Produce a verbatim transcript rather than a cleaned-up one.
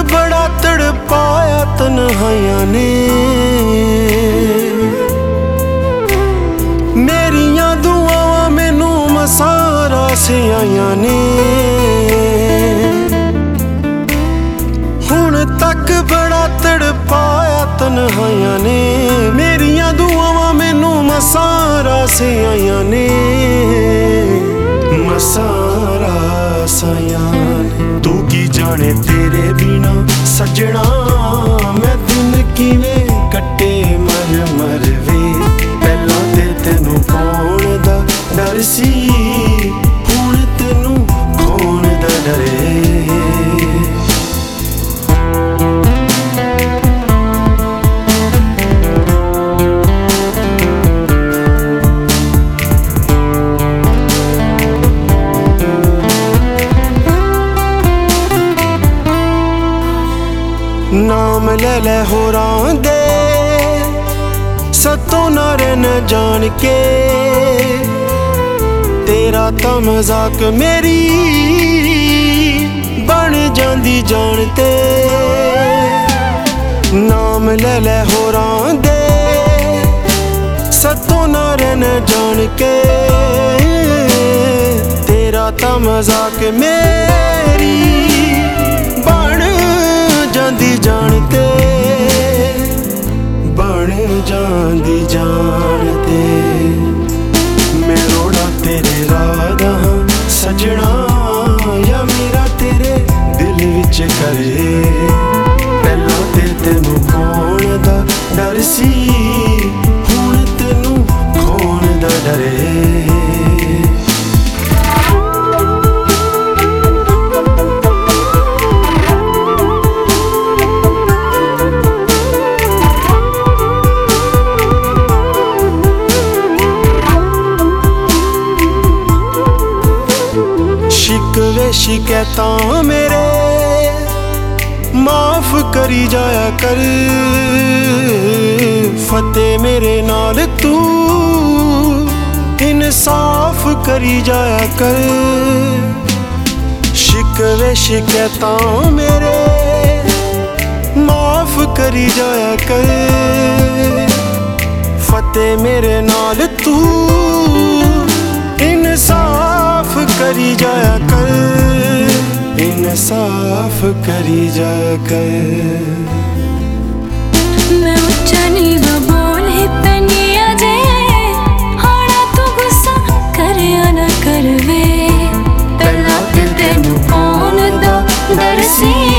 बड़ा तड़पाया तन्हाइयां ने, मेरियां दुआवां मैनू मसारा से आईयां ने। हुण तक बड़ा तड़पाया तन्हाइयां ने, मेरियां दुआवां मैनू मसारा से आईयां ने। मसारा सायां ने तू की जाने तेरे बिना सजना, मैं दिन किवें कट्टे मर मर वे। पहलां ते तेनू कौन दा डर सी, हुण तेनू कौन दा डरे। नाम ले ले होरां दे सतों नारे न जान के, तेरा तां मजाक मेरी बन जांदी जानते। नाम ले ले होरां दे सतों नारे न जान के, तेरा तां मजाक मेरी बन जांदी जानते, बन जांदी जानते। मैं रोड़ा तेरे राधा सजना, या मेरा तेरे दिल विच करे। पहलां ते तेनू कौन दा डर सी, हुण तेनू कौन दा डरे। शिकवे शिकैतां मेरे माफ करी जाया कर, फतेह मेरे नाल तू इंसाफ करी जाया कर। शिकवे शिकैतां मेरे माफ करी जाया कर, फतेह मेरे नाल तू इंसाफ करी जाया कर, इंसाफ करी जाया कर। मैं उच्चा नीवा बोल ही पैनिया जे, हाड़ा तू गुस्सा करिया ना करवे। पहला ते तेनू कौन दा डर सी,